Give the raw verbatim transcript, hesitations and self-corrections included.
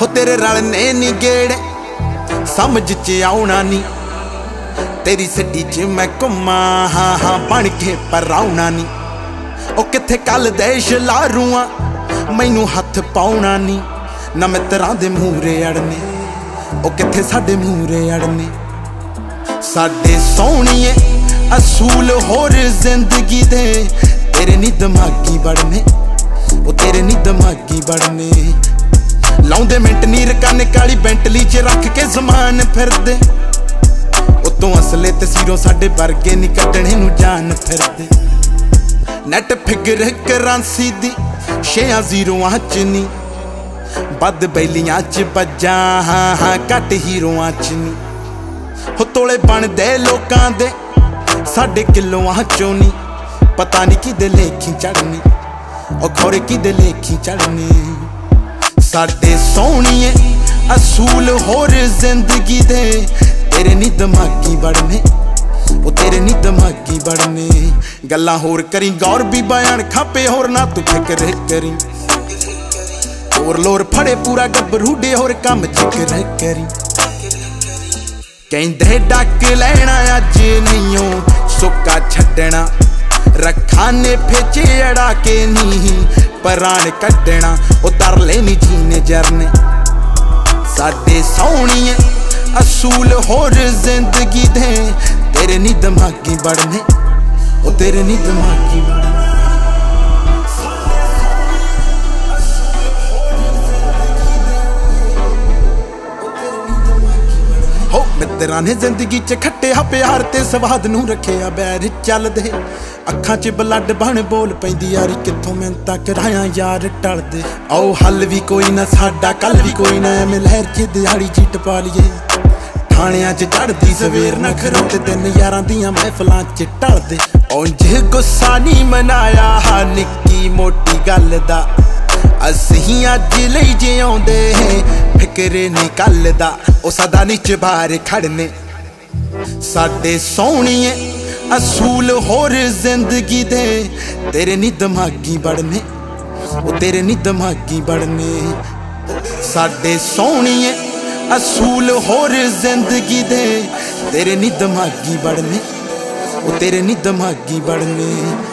हो तेरे रलने नी गेड़े समझ च आउणा नी, तेरी सिड्डी च मैं घुम्मा हाँ हाँ बन के पर आउणा नी। ओ किथे कल दे शलारूआं मैनू हथ पाउणा नी, ना मित्रां दे मूहरे अड़ने ओ किथे साडे मूहरे अड़ने। साडे सोहणीए असूल होर जिंदगी दे तेरे नी दिमागी बड़ने, ओ तेरे नी दिमागी बड़ने। लाउंदे मिंट नी रकाने काली बेंटली च रख के जमान फिरदे, उतों असले तसीरों साडे वर्गे नी कड्डणे नू जान फिरदे। नैट फिगर करांसी दी छेआं जीरोआं च नी, बद बैलियां च बज्जां हाँ हाँ घट हीरोआं च नी। हो तोले बनदे लोकां दे साडे किलोआं चों नी, पता नी किदे लेखी चढ़ने ओ खौरे किदे लेखी चढ़ने। साडे सोहणीए असूल होर जिंदगी दे तेरे नी दिमागी बड़ने, ओ तेरे नी दिमागी बड़ने। गल्लां होर करी गौर भी बयान खापे होर ना तू फिक्र करी, होर लोर फड़े पूरा गबरूडे होर कम जिक्र करी। कहंदे डक लैणा अज नहींओ सुक्का छड्डना, रखाने फिचे अड़ा के नी परान कड्डना। ओ तरले नी जीने जरने साडे सोहणीए असूल होर जिंदगी दे तेरे नी दिमागी बड़ने, ओ तेरे नी दिमागी बड़ने। हो मित्रां ने जिंदगी च खट्टिया प्यार ते स्वाद नू रखिया बैर चलदे, अखां च ब्लड बन बोल पैंदी यारी कित्थों मिन्नतां करायां यार टलदे। आओ हल भी कोई ना साडा कल भी कोई ना एवें लहर च दिहाड़ी जी टपा लीए। थाणियां च चढ़दी सवेर ना खरोते दिन यारां दियां महफलां च टलदे। उंज गुस्सा नी मनाया हा निक्की मोटी गल दा, असीं अज लई जिउंदे फिक्र नी कल दा, ओ सदा नी चबार खड़ने। साडे सोहणीए असूल होर जिंदगी दे तेरे नी दिमागी बड़ने, ओ तेरे नी दिमागी बड़ने। साडे सोहणीए असूल होर जिंदगी दे तेरे नी दिमागी बड़ने, ओ तेरे नी दिमागी बड़ने।